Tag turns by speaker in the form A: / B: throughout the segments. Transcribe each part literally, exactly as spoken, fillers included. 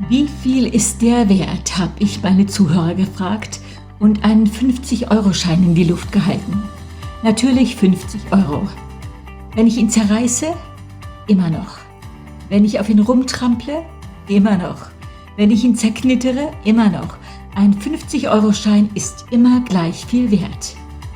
A: Wie viel ist der wert, habe ich meine Zuhörer gefragt und einen fünfzig-Euro-Schein in die Luft gehalten. Natürlich fünfzig Euro. Wenn ich ihn zerreiße, immer noch. Wenn ich auf ihn rumtrample, immer noch. Wenn ich ihn zerknittere, immer noch. Ein fünfzig-Euro-Schein ist immer gleich viel wert.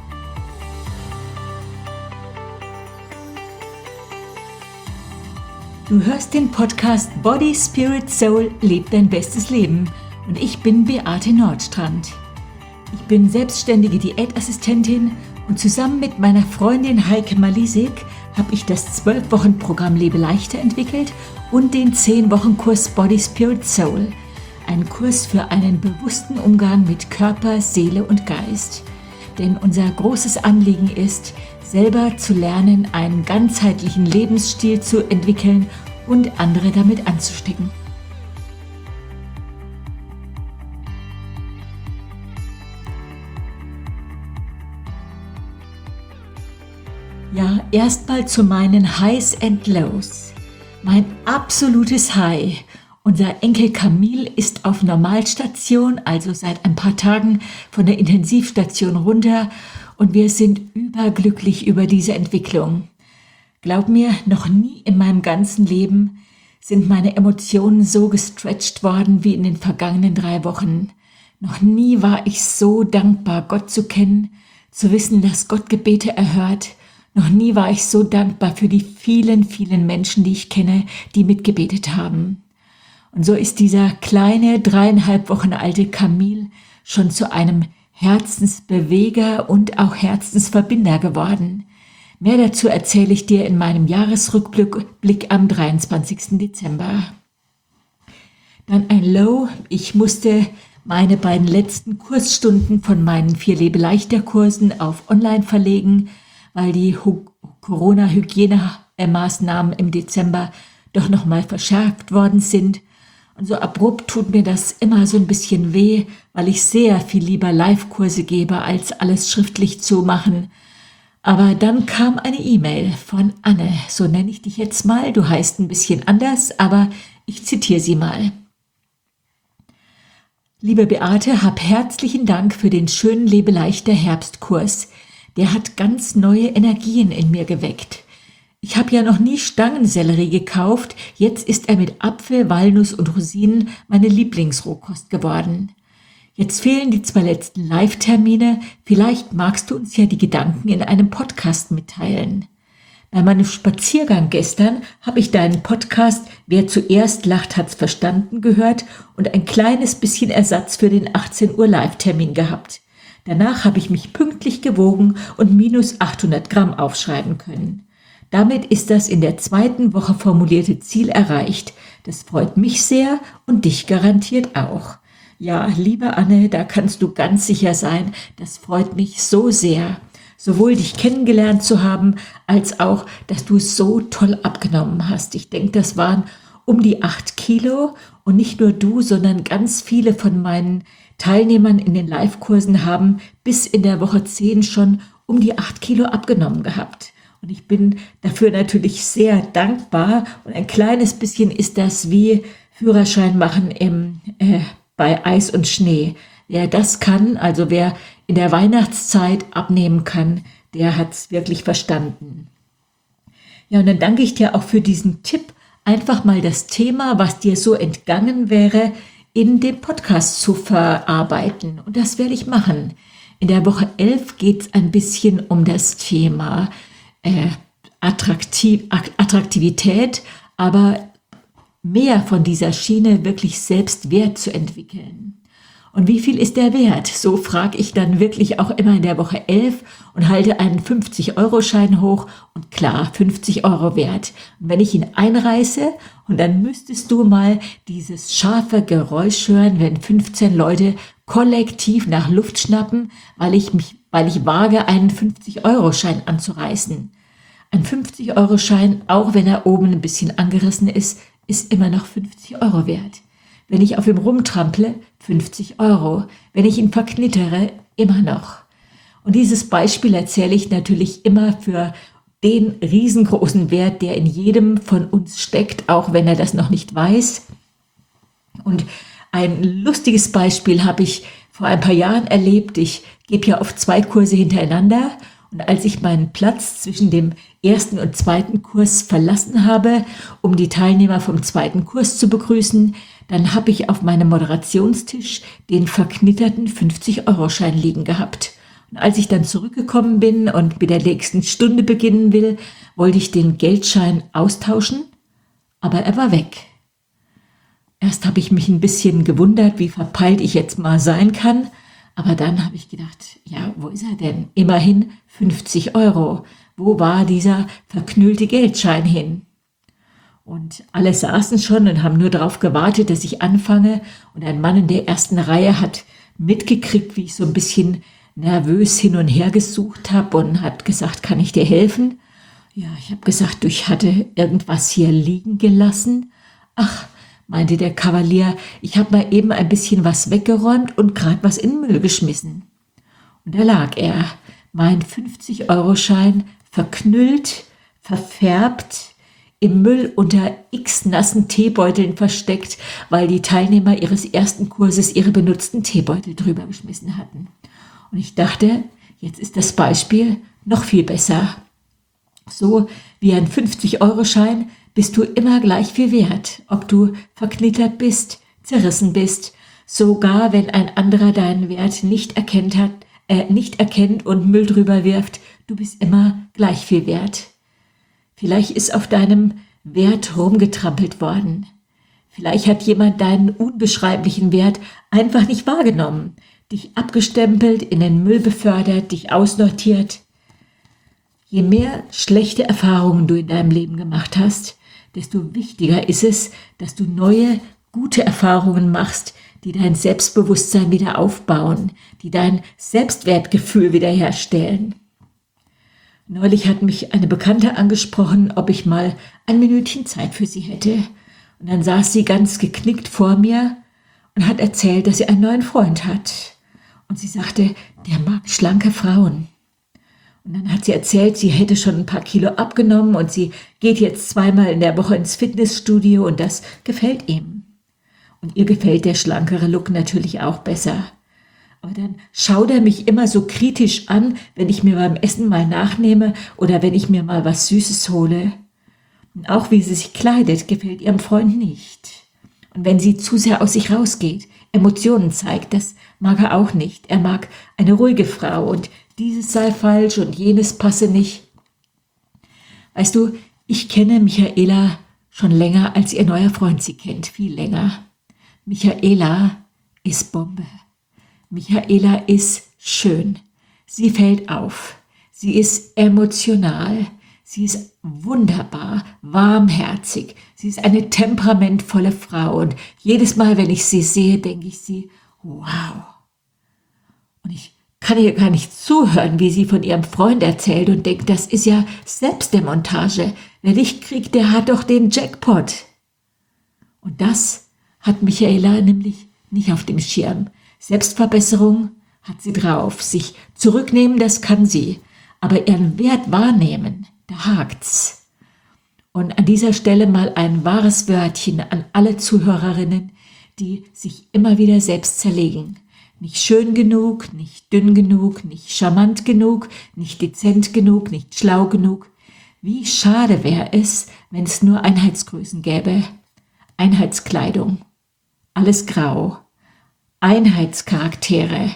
A: Du hörst den Podcast Body, Spirit, Soul, leb dein bestes Leben und ich bin Beate Nordstrand. Ich bin selbstständige Diätassistentin und zusammen mit meiner Freundin Heike Malisik habe ich das zwölf Wochen Programm Lebe leichter entwickelt und den zehn Wochen Kurs Body, Spirit, Soul, ein Kurs für einen bewussten Umgang mit Körper, Seele und Geist. Denn unser großes Anliegen ist, selber zu lernen, einen ganzheitlichen Lebensstil zu entwickeln und andere damit anzustecken. Ja, erstmal zu meinen Highs and Lows. Mein absolutes High. Unser Enkel Camille ist auf Normalstation, also seit ein paar Tagen von der Intensivstation runter und wir sind überglücklich über diese Entwicklung. Glaub mir, noch nie in meinem ganzen Leben sind meine Emotionen so gestretcht worden wie in den vergangenen drei Wochen. Noch nie war ich so dankbar, Gott zu kennen, zu wissen, dass Gott Gebete erhört. Noch nie war ich so dankbar für die vielen, vielen Menschen, die ich kenne, die mitgebetet haben. Und so ist dieser kleine, dreieinhalb Wochen alte Camille schon zu einem Herzensbeweger und auch Herzensverbinder geworden. Mehr dazu erzähle ich dir in meinem Jahresrückblick am dreiundzwanzigsten Dezember. Dann ein Low. Ich musste meine beiden letzten Kursstunden von meinen vier Lebe-leichter-Kursen auf online verlegen, weil die Corona-Hygienemaßnahmen im Dezember doch nochmal verschärft worden sind. Und so abrupt tut mir das immer so ein bisschen weh, weil ich sehr viel lieber Live-Kurse gebe, als alles schriftlich zu machen. Aber dann kam eine E-Mail von Anne, so nenne ich dich jetzt mal. Du heißt ein bisschen anders, aber ich zitiere sie mal. Liebe Beate, hab herzlichen Dank für den schönen Lebe-leichter Herbstkurs. Der hat ganz neue Energien in mir geweckt. Ich habe ja noch nie Stangensellerie gekauft, jetzt ist er mit Apfel, Walnuss und Rosinen meine Lieblingsrohkost geworden. Jetzt fehlen die zwei letzten Live-Termine, vielleicht magst du uns ja die Gedanken in einem Podcast mitteilen. Bei meinem Spaziergang gestern habe ich deinen Podcast Wer zuerst lacht, hat's verstanden gehört und ein kleines bisschen Ersatz für den achtzehn Uhr Live-Termin gehabt. Danach habe ich mich pünktlich gewogen und minus achthundert Gramm aufschreiben können. Damit ist das in der zweiten Woche formulierte Ziel erreicht. Das freut mich sehr und dich garantiert auch. Ja, liebe Anne, da kannst du ganz sicher sein, das freut mich so sehr. Sowohl dich kennengelernt zu haben, als auch, dass du so toll abgenommen hast. Ich denke, das waren um die acht Kilo und nicht nur du, sondern ganz viele von meinen Teilnehmern in den Live-Kursen haben bis in der Woche zehn schon um die acht Kilo abgenommen gehabt. Und ich bin dafür natürlich sehr dankbar. Und ein kleines bisschen ist das wie Führerschein machen im, äh, bei Eis und Schnee. Wer das kann, also wer in der Weihnachtszeit abnehmen kann, der hat es wirklich verstanden. Ja, und dann danke ich dir auch für diesen Tipp, einfach mal das Thema, was dir so entgangen wäre, in dem Podcast zu verarbeiten. Und das werde ich machen. In der Woche elf geht es ein bisschen um das Thema Äh, Attraktiv, Attraktivität, aber mehr von dieser Schiene wirklich selbst Wert zu entwickeln. Und wie viel ist der Wert? So frage ich dann wirklich auch immer in der Woche elf und halte einen fünfzig-Euro-Schein hoch und klar, fünfzig Euro wert. Und wenn ich ihn einreiße und dann müsstest du mal dieses scharfe Geräusch hören, wenn fünfzehn Leute kollektiv nach Luft schnappen, weil ich mich, weil ich wage, einen fünfzig-Euro-Schein anzureißen. Ein fünfzig-Euro-Schein, auch wenn er oben ein bisschen angerissen ist, ist immer noch fünfzig Euro wert. Wenn ich auf ihm rumtrample, fünfzig Euro. Wenn ich ihn verknittere, immer noch. Und dieses Beispiel erzähle ich natürlich immer für den riesengroßen Wert, der in jedem von uns steckt, auch wenn er das noch nicht weiß. Und ein lustiges Beispiel habe ich vor ein paar Jahren erlebt. Ich gebe ja oft zwei Kurse hintereinander. Und als ich meinen Platz zwischen dem ersten und zweiten Kurs verlassen habe, um die Teilnehmer vom zweiten Kurs zu begrüßen, dann habe ich auf meinem Moderationstisch den verknitterten fünfzig-Euro-Schein liegen gehabt. Und als ich dann zurückgekommen bin und mit der nächsten Stunde beginnen will, wollte ich den Geldschein austauschen, aber er war weg. Erst habe ich mich ein bisschen gewundert, wie verpeilt ich jetzt mal sein kann, aber dann habe ich gedacht, ja, wo ist er denn? Immerhin fünfzig Euro. Wo war dieser verknüllte Geldschein hin? Und alle saßen schon und haben nur darauf gewartet, dass ich anfange. Und ein Mann in der ersten Reihe hat mitgekriegt, wie ich so ein bisschen nervös hin und her gesucht habe und hat gesagt, kann ich dir helfen? Ja, ich habe gesagt, du, ich hatte irgendwas hier liegen gelassen. Ach, meinte der Kavalier, ich habe mal eben ein bisschen was weggeräumt und gerade was in den Müll geschmissen. Und da lag er, mein fünfzig-Euro-Schein, verknüllt, verfärbt, im Müll unter x nassen Teebeuteln versteckt, weil die Teilnehmer ihres ersten Kurses ihre benutzten Teebeutel drüber geschmissen hatten. Und ich dachte, jetzt ist das Beispiel noch viel besser. So wie ein fünfzig-Euro-Schein bist du immer gleich viel wert, ob du verknittert bist, zerrissen bist, sogar wenn ein anderer deinen Wert nicht erkennt hat, äh, nicht erkennt und Müll drüber wirft, du bist immer gleich viel wert. Vielleicht ist auf deinem Wert rumgetrampelt worden. Vielleicht hat jemand deinen unbeschreiblichen Wert einfach nicht wahrgenommen, dich abgestempelt, in den Müll befördert, dich ausnotiert. Je mehr schlechte Erfahrungen du in deinem Leben gemacht hast, desto wichtiger ist es, dass du neue, gute Erfahrungen machst, die dein Selbstbewusstsein wieder aufbauen, die dein Selbstwertgefühl wiederherstellen. Neulich hat mich eine Bekannte angesprochen, ob ich mal ein Minütchen Zeit für sie hätte. Und dann saß sie ganz geknickt vor mir und hat erzählt, dass sie einen neuen Freund hat. Und sie sagte, der mag schlanke Frauen. Und dann hat sie erzählt, sie hätte schon ein paar Kilo abgenommen und sie geht jetzt zweimal in der Woche ins Fitnessstudio und das gefällt ihm. Und ihr gefällt der schlankere Look natürlich auch besser. Aber dann schaut er mich immer so kritisch an, wenn ich mir beim Essen mal nachnehme oder wenn ich mir mal was Süßes hole. Und auch wie sie sich kleidet, gefällt ihrem Freund nicht. Und wenn sie zu sehr aus sich rausgeht, Emotionen zeigt, das mag er auch nicht. Er mag eine ruhige Frau und dieses sei falsch und jenes passe nicht. Weißt du, ich kenne Michaela schon länger, als ihr neuer Freund sie kennt, viel länger. Michaela ist Bombe. Michaela ist schön. Sie fällt auf. Sie ist emotional. Sie ist wunderbar, warmherzig. Sie ist eine temperamentvolle Frau. Und jedes Mal, wenn ich sie sehe, denke ich sie, wow. Und ich kann ihr gar nicht zuhören, wie sie von ihrem Freund erzählt und denkt, das ist ja Selbstdemontage. Wer dich kriegt, der hat doch den Jackpot. Und das hat Michaela nämlich nicht auf dem Schirm. Selbstverbesserung hat sie drauf. Sich zurücknehmen, das kann sie. Aber ihren Wert wahrnehmen, da hakt's. Und an dieser Stelle mal ein wahres Wörtchen an alle Zuhörerinnen, die sich immer wieder selbst zerlegen. Nicht schön genug, nicht dünn genug, nicht charmant genug, nicht dezent genug, nicht schlau genug. Wie schade wäre es, wenn es nur Einheitsgrößen gäbe. Einheitskleidung. Alles grau. Einheitscharaktere.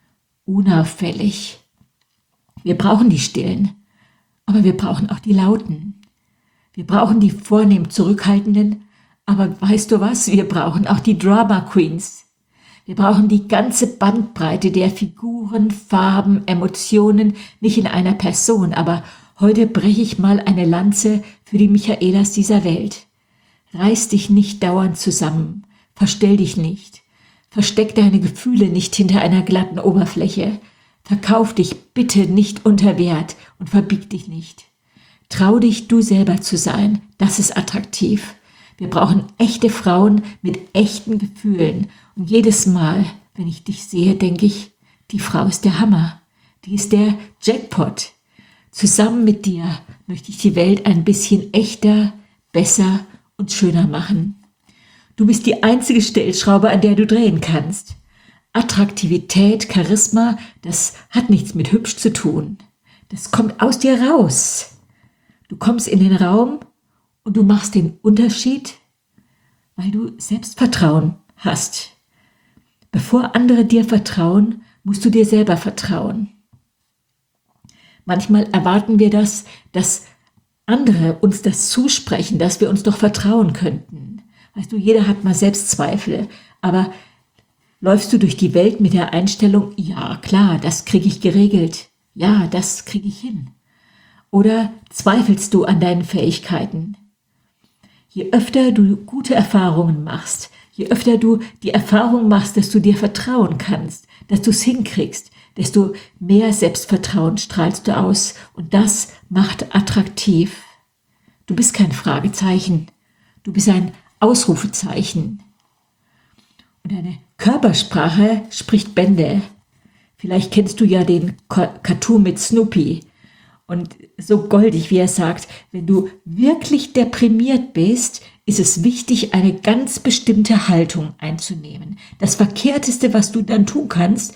A: Unauffällig. Wir brauchen die Stillen, aber wir brauchen auch die Lauten. Wir brauchen die vornehm Zurückhaltenden, aber weißt du was? Wir brauchen auch die Drama Queens. Wir brauchen die ganze Bandbreite der Figuren, Farben, Emotionen, nicht in einer Person, aber heute breche ich mal eine Lanze für die Michaelas dieser Welt. Reiß dich nicht dauernd zusammen, verstell dich nicht. Versteck deine Gefühle nicht hinter einer glatten Oberfläche. Verkauf dich bitte nicht unter Wert und verbieg dich nicht. Trau dich, du selber zu sein. Das ist attraktiv. Wir brauchen echte Frauen mit echten Gefühlen. Und jedes Mal, wenn ich dich sehe, denke ich, die Frau ist der Hammer. Die ist der Jackpot. Zusammen mit dir möchte ich die Welt ein bisschen echter, besser und schöner machen. Du bist die einzige Stellschraube, an der du drehen kannst. Attraktivität, Charisma, das hat nichts mit hübsch zu tun. Das kommt aus dir raus. Du kommst in den Raum und du machst den Unterschied, weil du Selbstvertrauen hast. Bevor andere dir vertrauen, musst du dir selber vertrauen. Manchmal erwarten wir das, dass andere uns das zusprechen, dass wir uns doch vertrauen könnten. Weißt du, jeder hat mal Selbstzweifel, aber läufst du durch die Welt mit der Einstellung, ja klar, das kriege ich geregelt, ja, das kriege ich hin. Oder zweifelst du an deinen Fähigkeiten? Je öfter du gute Erfahrungen machst, je öfter du die Erfahrung machst, dass du dir vertrauen kannst, dass du es hinkriegst, desto mehr Selbstvertrauen strahlst du aus und das macht attraktiv. Du bist kein Fragezeichen, du bist ein Ausrufezeichen. Und deine Körpersprache spricht Bände. Vielleicht kennst du ja den Cartoon mit Snoopy. Und so goldig, wie er sagt, wenn du wirklich deprimiert bist, ist es wichtig, eine ganz bestimmte Haltung einzunehmen. Das Verkehrteste, was du dann tun kannst,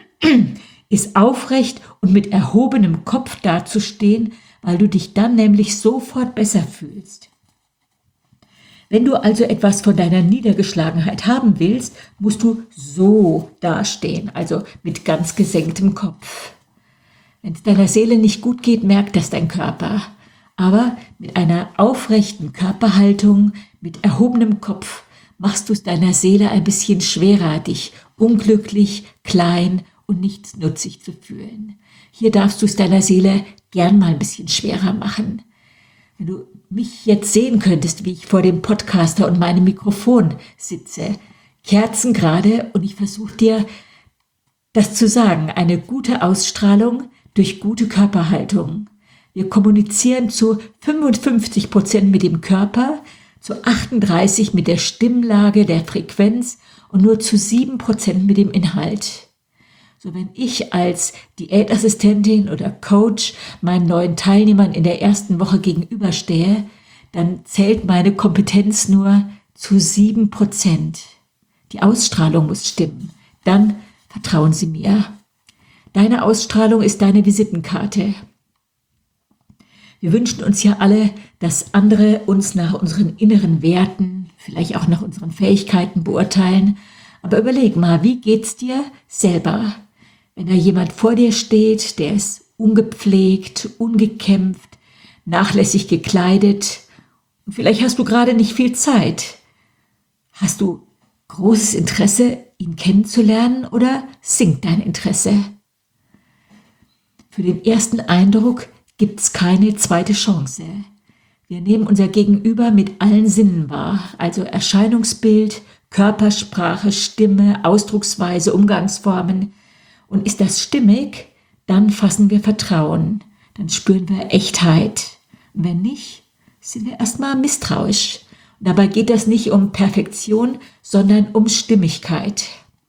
A: ist aufrecht und mit erhobenem Kopf dazustehen, weil du dich dann nämlich sofort besser fühlst. Wenn du also etwas von deiner Niedergeschlagenheit haben willst, musst du so dastehen, also mit ganz gesenktem Kopf. Wenn es deiner Seele nicht gut geht, merkt das dein Körper. Aber mit einer aufrechten Körperhaltung, mit erhobenem Kopf, machst du es deiner Seele ein bisschen schwerer, dich unglücklich, klein und nichtsnutzig zu fühlen. Hier darfst du es deiner Seele gern mal ein bisschen schwerer machen. Wenn du mich jetzt sehen könntest, wie ich vor dem Podcaster und meinem Mikrofon sitze, Kerzen gerade, und ich versuche dir das zu sagen, eine gute Ausstrahlung durch gute Körperhaltung. Wir kommunizieren zu fünfundfünfzig Prozent mit dem Körper, zu achtunddreißig mit der Stimmlage, der Frequenz und nur zu sieben Prozent mit dem Inhalt. So, wenn ich als Diätassistentin oder Coach meinen neuen Teilnehmern in der ersten Woche gegenüberstehe, dann zählt meine Kompetenz nur zu sieben Prozent. Die Ausstrahlung muss stimmen. Dann vertrauen Sie mir. Deine Ausstrahlung ist deine Visitenkarte. Wir wünschen uns ja alle, dass andere uns nach unseren inneren Werten, vielleicht auch nach unseren Fähigkeiten beurteilen. Aber überleg mal, wie geht's dir selber? Wenn da jemand vor dir steht, der ist ungepflegt, ungekämpft, nachlässig gekleidet und vielleicht hast du gerade nicht viel Zeit. Hast du großes Interesse, ihn kennenzulernen oder sinkt dein Interesse? Für den ersten Eindruck gibt's keine zweite Chance. Wir nehmen unser Gegenüber mit allen Sinnen wahr, also Erscheinungsbild, Körpersprache, Stimme, Ausdrucksweise, Umgangsformen. Und ist das stimmig, dann fassen wir Vertrauen, dann spüren wir Echtheit. Und wenn nicht, sind wir erstmal misstrauisch. Und dabei geht es nicht um Perfektion, sondern um Stimmigkeit.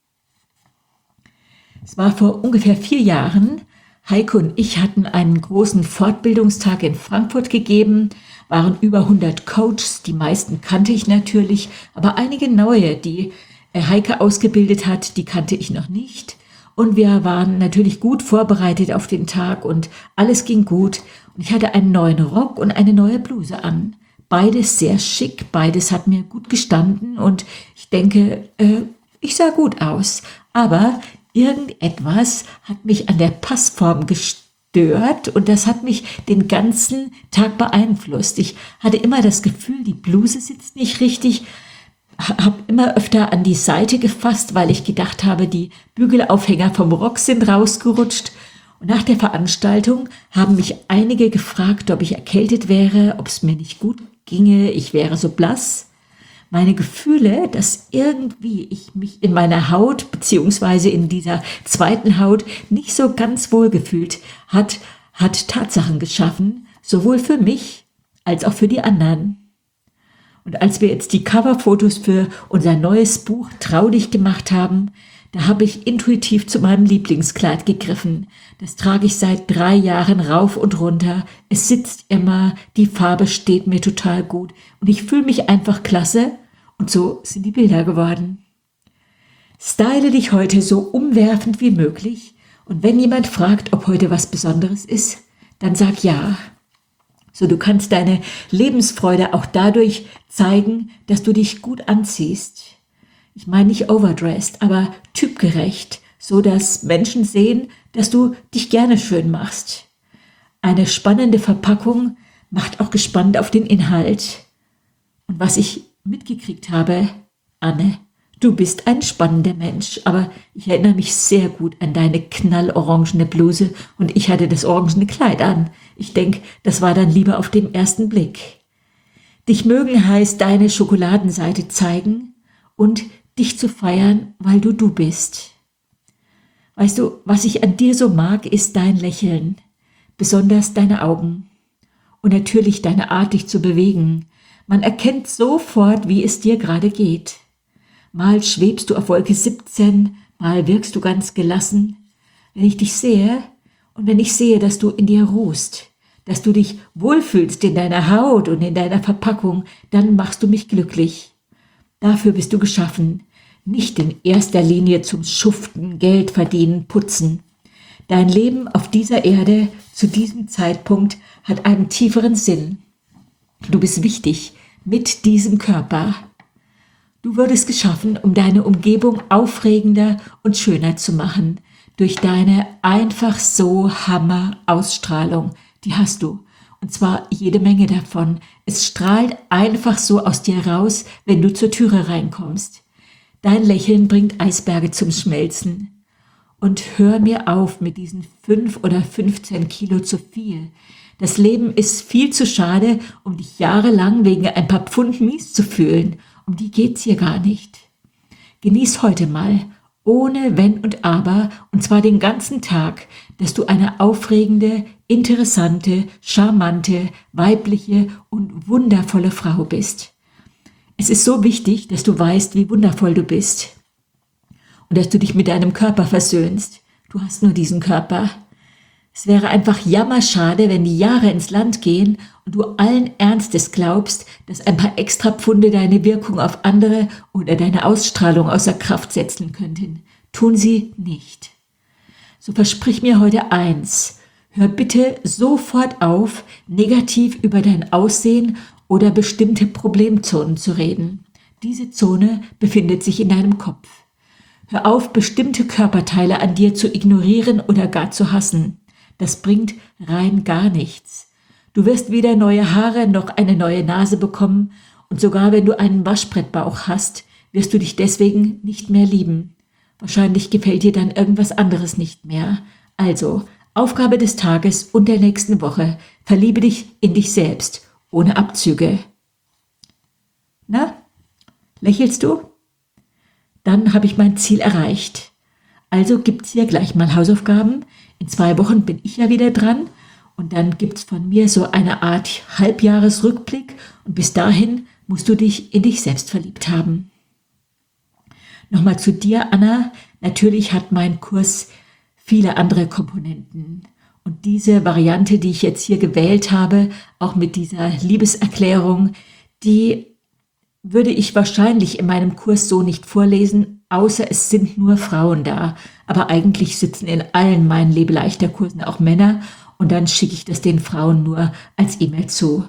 A: Es war vor ungefähr vier Jahren, Heike und ich hatten einen großen Fortbildungstag in Frankfurt gegeben, waren über hundert Coaches, die meisten kannte ich natürlich, aber einige neue, die Heike ausgebildet hat, die kannte ich noch nicht. Und wir waren natürlich gut vorbereitet auf den Tag und alles ging gut. Und ich hatte einen neuen Rock und eine neue Bluse an. Beides sehr schick, beides hat mir gut gestanden und ich denke, äh, ich sah gut aus. Aber irgendetwas hat mich an der Passform gestört und das hat mich den ganzen Tag beeinflusst. Ich hatte immer das Gefühl, die Bluse sitzt nicht richtig, habe immer öfter an die Seite gefasst, weil ich gedacht habe, die Bügelaufhänger vom Rock sind rausgerutscht. Und nach der Veranstaltung haben mich einige gefragt, ob ich erkältet wäre, ob es mir nicht gut ginge, ich wäre so blass. Meine Gefühle, dass irgendwie ich mich in meiner Haut beziehungsweise in dieser zweiten Haut nicht so ganz wohl gefühlt hat, hat Tatsachen geschaffen, sowohl für mich als auch für die anderen. Und als wir jetzt die Coverfotos für unser neues Buch Trau dich gemacht haben, da habe ich intuitiv zu meinem Lieblingskleid gegriffen. Das trage ich seit drei Jahren rauf und runter. Es sitzt immer, die Farbe steht mir total gut und ich fühle mich einfach klasse Und so sind die Bilder geworden. Style dich heute so umwerfend wie möglich und wenn jemand fragt, ob heute was Besonderes ist, dann sag ja. So, du kannst deine Lebensfreude auch dadurch zeigen, dass du dich gut anziehst. Ich meine nicht overdressed, aber typgerecht, so dass Menschen sehen, dass du dich gerne schön machst. Eine spannende Verpackung macht auch gespannt auf den Inhalt. Und was ich mitgekriegt habe, Anne, du bist ein spannender Mensch, aber ich erinnere mich sehr gut an deine knallorangene Bluse und ich hatte das orangene Kleid an. Ich denke, das war dann lieber auf den ersten Blick. Dich mögen heißt deine Schokoladenseite zeigen und dich zu feiern, weil du du bist. Weißt du, was ich an dir so mag, ist dein Lächeln, besonders deine Augen und natürlich deine Art, dich zu bewegen. Man erkennt sofort, wie es dir gerade geht. Mal schwebst du auf Wolke siebzehn, mal wirkst du ganz gelassen. Wenn ich dich sehe und wenn ich sehe, dass du in dir ruhst, dass du dich wohlfühlst in deiner Haut und in deiner Verpackung, dann machst du mich glücklich. Dafür bist du geschaffen, nicht in erster Linie zum Schuften, Geld verdienen, putzen. Dein Leben auf dieser Erde zu diesem Zeitpunkt hat einen tieferen Sinn. Du bist wichtig mit diesem Körper. Du wurdest geschaffen, um deine Umgebung aufregender und schöner zu machen. Durch deine einfach so Hammer-Ausstrahlung. Die hast du. Und zwar jede Menge davon. Es strahlt einfach so aus dir raus, wenn du zur Türe reinkommst. Dein Lächeln bringt Eisberge zum Schmelzen. Und hör mir auf mit diesen fünf oder fünfzehn Kilo zu viel. Das Leben ist viel zu schade, um dich jahrelang wegen ein paar Pfund mies zu fühlen. Um die geht's hier gar nicht. Genieß heute mal, ohne Wenn und Aber, und zwar den ganzen Tag, dass du eine aufregende, interessante, charmante, weibliche und wundervolle Frau bist. Es ist so wichtig, dass du weißt, wie wundervoll du bist und dass du dich mit deinem Körper versöhnst. Du hast nur diesen Körper. Es wäre einfach jammerschade, wenn die Jahre ins Land gehen und du allen Ernstes glaubst, dass ein paar extra Pfunde deine Wirkung auf andere oder deine Ausstrahlung außer Kraft setzen könnten. Tun sie nicht. So versprich mir heute eins. Hör bitte sofort auf, negativ über dein Aussehen oder bestimmte Problemzonen zu reden. Diese Zone befindet sich in deinem Kopf. Hör auf, bestimmte Körperteile an dir zu ignorieren oder gar zu hassen. Das bringt rein gar nichts. Du wirst weder neue Haare noch eine neue Nase bekommen und sogar wenn du einen Waschbrettbauch hast, wirst du dich deswegen nicht mehr lieben. Wahrscheinlich gefällt dir dann irgendwas anderes nicht mehr. Also, Aufgabe des Tages und der nächsten Woche, verliebe dich in dich selbst, ohne Abzüge. Na, lächelst du? Dann habe ich mein Ziel erreicht. Also gibt's hier gleich mal Hausaufgaben. In zwei Wochen bin ich ja wieder dran und dann gibt's von mir so eine Art Halbjahresrückblick und bis dahin musst du dich in dich selbst verliebt haben. Nochmal zu dir, Anna. Natürlich hat mein Kurs viele andere Komponenten und diese Variante, die ich jetzt hier gewählt habe, auch mit dieser Liebeserklärung, die würde ich wahrscheinlich in meinem Kurs so nicht vorlesen, außer es sind nur Frauen da. Aber eigentlich sitzen in allen meinen Lebeleichter-Kursen auch Männer und dann schicke ich das den Frauen nur als E-Mail zu.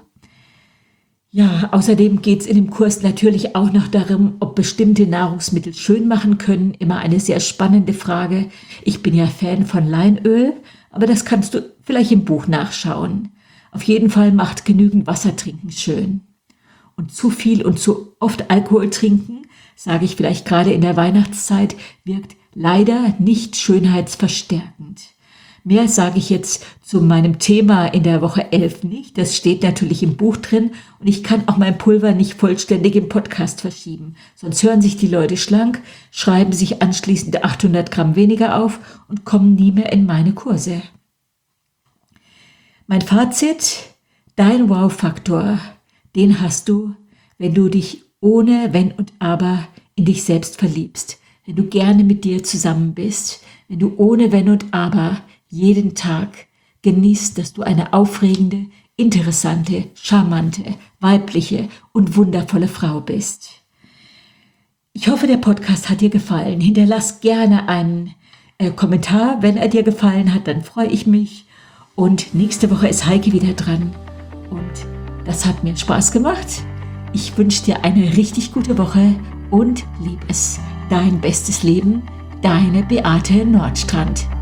A: Ja, außerdem geht es in dem Kurs natürlich auch noch darum, ob bestimmte Nahrungsmittel schön machen können. Immer eine sehr spannende Frage. Ich bin ja Fan von Leinöl, aber das kannst du vielleicht im Buch nachschauen. Auf jeden Fall macht genügend Wasser trinken schön. Und zu viel und zu oft Alkohol trinken, sage ich vielleicht gerade in der Weihnachtszeit, wirkt leider nicht schönheitsverstärkend. Mehr sage ich jetzt zu meinem Thema in der Woche elf nicht. Das steht natürlich im Buch drin und ich kann auch mein Pulver nicht vollständig im Podcast verschieben. Sonst hören sich die Leute schlank, schreiben sich anschließend achthundert Gramm weniger auf und kommen nie mehr in meine Kurse. Mein Fazit, dein Wow-Faktor, den hast du, wenn du dich ohne Wenn und Aber in dich selbst verliebst, wenn du gerne mit dir zusammen bist, wenn du ohne Wenn und Aber jeden Tag genießt, dass du eine aufregende, interessante, charmante, weibliche und wundervolle Frau bist. Ich hoffe, der Podcast hat dir gefallen. Hinterlass gerne einen äh, Kommentar. Wenn er dir gefallen hat, dann freue ich mich. Und nächste Woche ist Heike wieder dran. Und das hat mir Spaß gemacht. Ich wünsche dir eine richtig gute Woche und lieb es. Dein bestes Leben, deine Beate Nordstrand.